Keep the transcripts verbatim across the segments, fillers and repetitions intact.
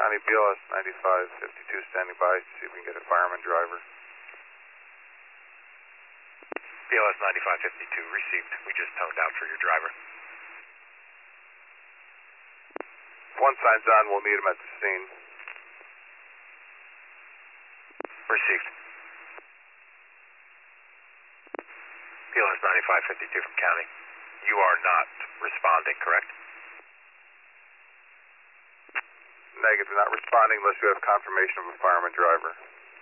County, B L S ninety-five fifty-two standing by, see if we can get a fireman driver. B L S ninety-five fifty-two, received. We just toned out for your driver. One sign's on, we'll meet him at the scene. Received. B L S ninety-five fifty-two from County. You are not responding, correct? Negative, not responding unless you have confirmation of a fireman driver.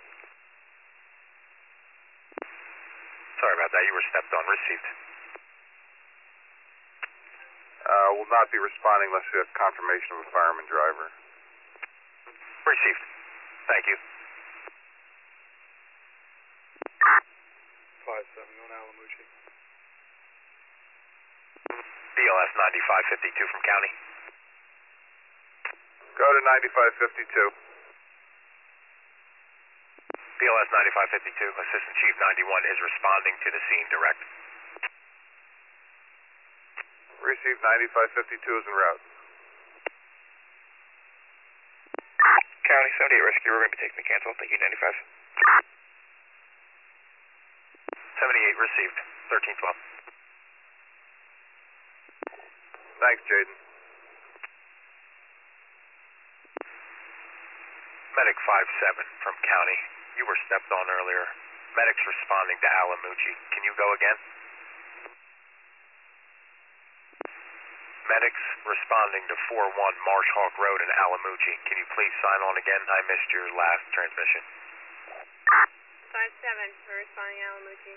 Sorry about that, you were stepped on. Received. Uh, will not be responding unless you have confirmation of a fireman driver. Received. Thank you. five seven on Alamucci. B L S ninety-five fifty-two from County. Go to ninety-five fifty-two. B L S ninety-five fifty-two, Assistant Chief ninety-one is responding to the scene, direct. Received, ninety-five fifty-two is en route. County, seventy-eight rescue, we're going to be taking the cancel. Thank you, ninety-five. seventy-eight received, thirteen twelve. Thanks, Jaden. Medic five seven from County. You were stepped on earlier. Medic's responding to Alamucci. Can you go again? Medic's responding to four one Marsh Hawk Road in Alamucci. Can you please sign on again? I missed your last transmission. five seven, we're responding Alamucci.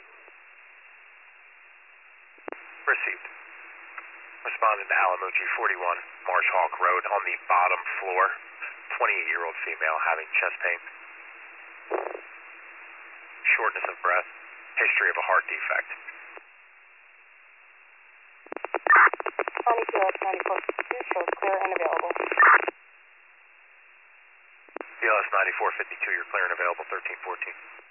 Received. Responding to Alamucci, forty-one Marsh Hawk Road on the bottom floor. twenty-eight-year-old female having chest pain. Shortness of breath. History of a heart defect. County B L S ninety-four fifty-two shows clear and available. B L S ninety-four fifty-two, you're clear and available, thirteen fourteen.